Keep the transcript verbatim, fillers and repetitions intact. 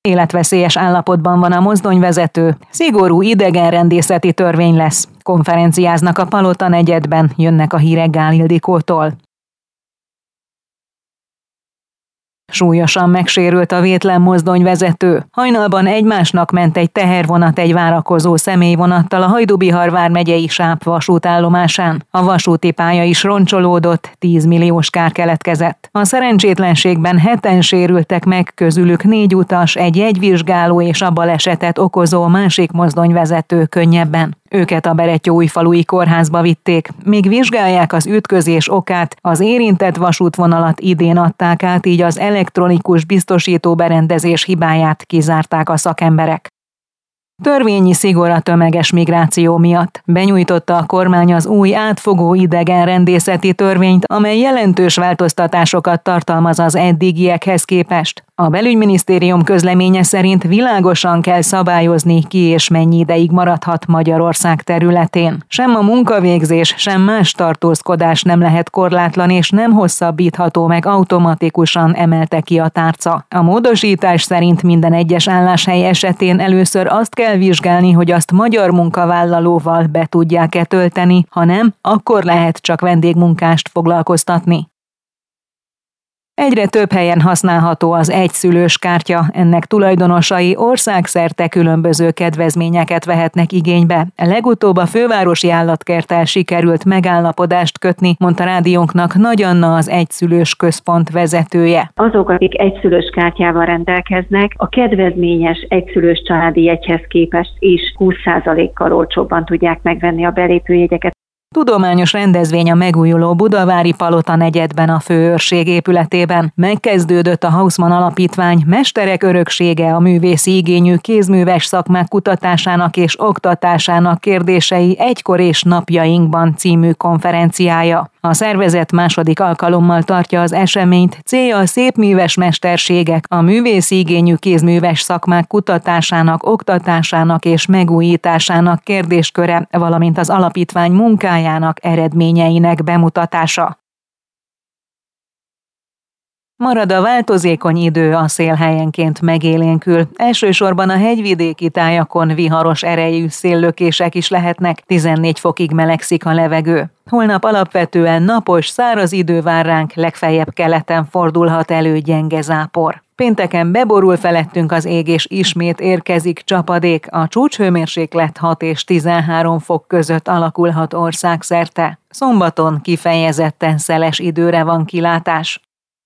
Életveszélyes állapotban van a mozdonyvezető, szigorú idegenrendészeti törvény lesz. Konferenciáznak a Palota negyedben, jönnek a hírek Gál Ildikótól. Súlyosan megsérült a vétlen mozdonyvezető. Hajnalban egymásnak ment egy tehervonat egy várakozó személyvonattal a Hajdú-Bihar vármegyei Sáp vasútállomásán. A vasúti pálya is roncsolódott, tíz milliós kár keletkezett. A szerencsétlenségben heten sérültek meg, közülük négy utas, egy jegyvizsgáló és a balesetet okozó másik mozdonyvezető könnyebben. Őket a Berettyóújfalui kórházba vitték. Még vizsgálják az ütközés okát, az érintett vasútvonalat idén adták át, így az elektronikus biztosító berendezés hibáját kizárták a szakemberek. Törvényi szigor a tömeges migráció miatt. Benyújtotta a kormány az új átfogó idegenrendészeti törvényt, amely jelentős változtatásokat tartalmaz az eddigiekhez képest. A belügyminisztérium közleménye szerint világosan kell szabályozni, ki és mennyi ideig maradhat Magyarország területén. Sem a munkavégzés, sem más tartózkodás nem lehet korlátlan és nem hosszabbítható meg automatikusan, emelte ki a tárca. A módosítás szerint minden egyes álláshely esetén először azt kell vizsgálni, hogy azt magyar munkavállalóval be tudják-e tölteni, ha nem, akkor lehet csak vendégmunkást foglalkoztatni. Egyre több helyen használható az egyszülős kártya, ennek tulajdonosai országszerte különböző kedvezményeket vehetnek igénybe. Legutóbb a fővárosi állatkerttel sikerült megállapodást kötni, mondta rádiónknak Nagy Anna, az egyszülős központ vezetője. Azok, akik egyszülős kártyával rendelkeznek, a kedvezményes egyszülős családi jegyhez képest is húsz százalékkal olcsóbban tudják megvenni a belépőjegyeket. Tudományos rendezvény a megújuló budavári Palota negyedben a főőrség épületében. Megkezdődött a Haussmann Alapítvány Mesterek öröksége, a művészi igényű kézműves szakmák kutatásának és oktatásának kérdései egykor és napjainkban című konferenciája. A szervezet második alkalommal tartja az eseményt, célja a szépműves mesterségek, a művészi igényű kézműves szakmák kutatásának, oktatásának és megújításának kérdésköre, valamint az alapítvány munkájának eredményeinek bemutatása. Marad a változékony idő, a szél helyenként megélénkül. Elsősorban a hegyvidéki tájakon viharos erejű széllökések is lehetnek, tizennégy fokig melegszik a levegő. Holnap alapvetően napos, száraz idő vár ránk, legfeljebb keleten fordulhat elő gyenge zápor. Pénteken beborul felettünk az ég, és ismét érkezik csapadék, a csúcshőmérséklet hat és tizenhárom fok között alakulhat országszerte. Szombaton kifejezetten szeles időre van kilátás.